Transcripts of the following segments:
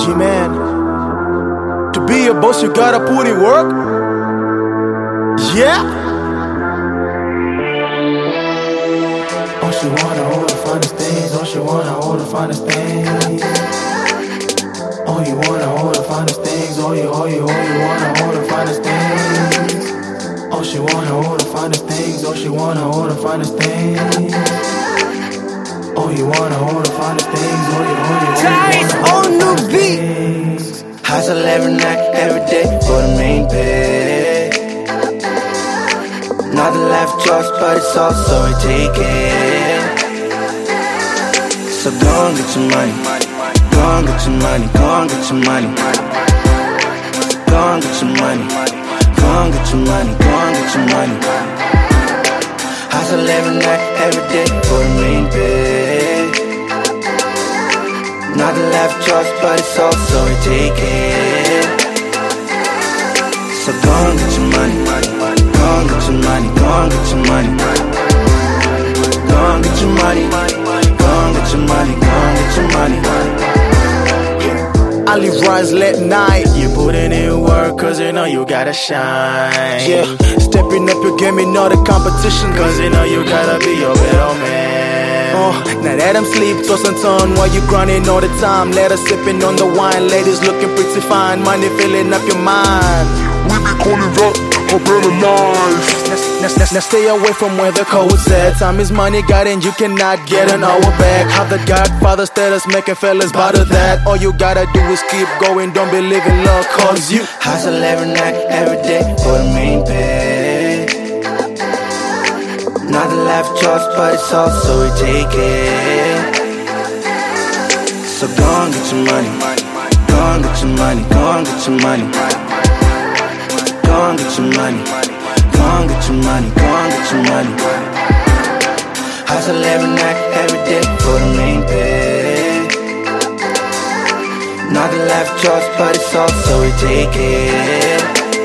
G-Man. To be a boss, you gotta put in work. Yeah. Oh, she wanna all the finest things. Oh, she wanna all the finest things. Oh, you wanna all the finest things. Oh, you wanna all the finest things. Oh, she wanna all the finest things. Oh, she wanna all the finest things. Oh, you wanna all the finest things. Oh, you wanna all the finest things. Hustle every night, every day for the main pay. Not the life choice, but it's also a take it. So go and get your money. Go and get your money. Go and get your money. Go and get your money. Go and get your money. Go and get your money. Hustle every night, every day for the main pay. Not a life choice, but it's also a take it. So go and get your money. Go and get your money. Go and get your money. Go and get your money. Go and get your money. Go and get your money. I live runs late night. You putting in work, cause you know you gotta shine. Yeah, stepping up your game in all the competition. Cause you know you gotta be your better man. Oh, now let them sleep, toss and turn while you grinding all the time. Let us sipping on the wine, ladies looking pretty fine. Money filling up your mind. We be calling that a better life. Now stay away from where the code's at. Time is money, God, and you cannot get an hour back. How the Godfather status making fellas bother that. All you gotta do is keep going, don't believe in luck, cause you hustle every night, every day for the main pay. Not a life choice, but it's also a take it. So go and get your money. Go and get your money. Go and get your money. Go and get your money. Go and get your money. Go and get your money. Hustle every night, every day for the main pay. Not a life choice, but it's also a take it.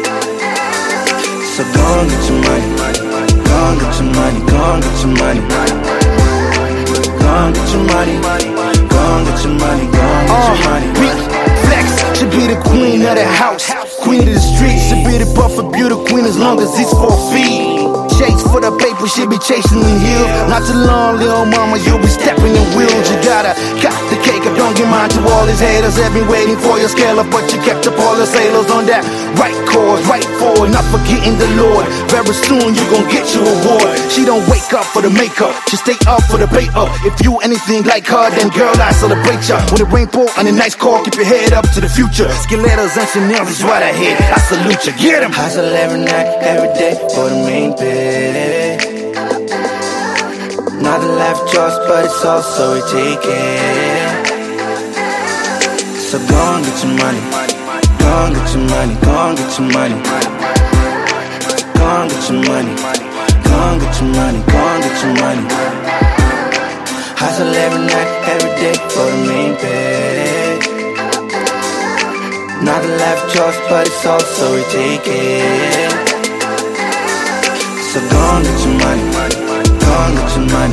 So go and get your money. Go and get your money. Go and get your money. Go and get your money. Go and get your money. Go and get your money. Big Flex should be the queen of the house, queen of the streets. Should be the buffer, beauty queen as long as it's 4 feet. Chase for the paper, she be chasing the hill. Not too long, little mama, you'll be stepping in wheels. You gotta got the cake up, don't get mine to all these haters. Have been waiting for your scale up, but you kept up all the sailors on that right course, right forward, not forgetting the Lord. Very soon you gon' get your award. She don't wake up for the makeup, she stay up for the bait up. If you anything like her, then girl, I celebrate ya. With a rainbow and a nice car, keep your head up to the future. Stilettos and Chanel is right ahead, I salute ya, get 'em. Hustle every night, every day for the main pay. Not a life choice, but it's also a take it. So go and get your money. Go and get your money. Go and get your money. Go and get your money. Go and get your money. Go and get your money. Hustle every night, every day for the main pay. Not a life choice, but it's also a take it. So go and get your money. Go and get your money.